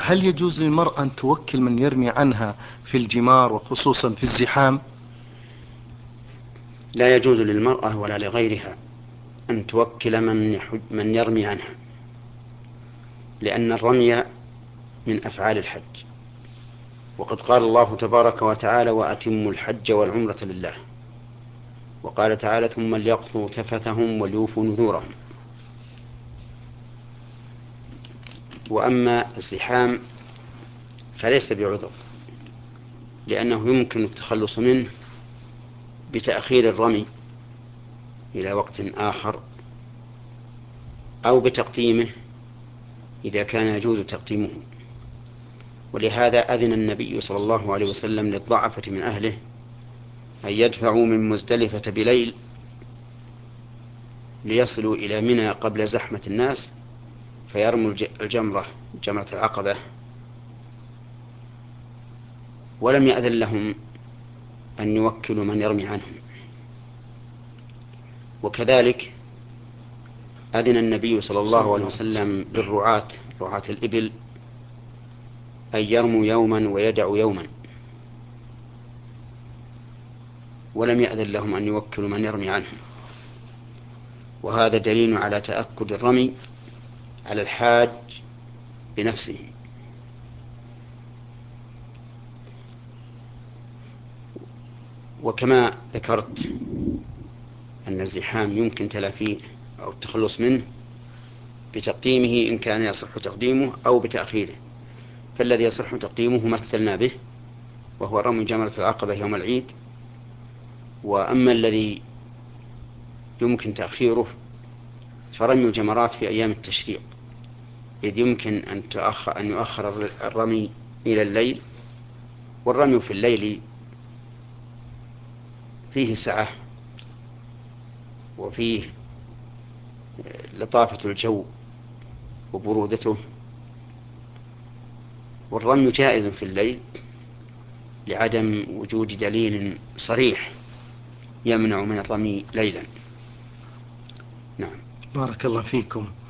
هل يجوز للمرأة أن توكل من يرمي عنها في الجمار وخصوصا في الزحام؟ لا يجوز للمرأة ولا لغيرها أن توكل من يرمي عنها، لأن الرمي من أفعال الحج، وقد قال الله تبارك وتعالى: وأتموا الحج والعمرة لله. وقال تعالى: ثم ليقضوا تفثهم وليوفوا نذورهم. وأما الزحام فليس بعذر، لأنه يمكن التخلص منه بتأخير الرمي إلى وقت آخر، أو بتقديمه إذا كان يجوز تقديمه. ولهذا أذن النبي صلى الله عليه وسلم للضعفة من أهله أن يدفعوا من مزدلفة بليل ليصلوا إلى منى قبل زحمة الناس، فيرموا جمرة العقبة، ولم يأذن لهم أن يوكلوا من يرمي عنهم. وكذلك أذن النبي صلى الله عليه وسلم رعاة الإبل أن يرموا يوما ويدعوا يوما، ولم يأذن لهم أن يوكلوا من يرمي عنهم. وهذا دليل على تأكد الرمي على الحاج بنفسه. وكما ذكرت أن الزحام يمكن تلافيه أو التخلص منه بتقديمه إن كان يصح تقديمه أو بتأخيره، فالذي يصح تقديمه مثلنا به، وهو رمي جمرة العقبة يوم العيد. وأما الذي يمكن تأخيره فرمي الجمرات في أيام التشريق، إذ يمكن أن يؤخر الرمي إلى الليل، والرمي في الليل فيه سعة وفيه لطافة الجو وبرودته، والرمي جائز في الليل لعدم وجود دليل صريح يمنع من الرمي ليلا. نعم. بارك الله فيكم.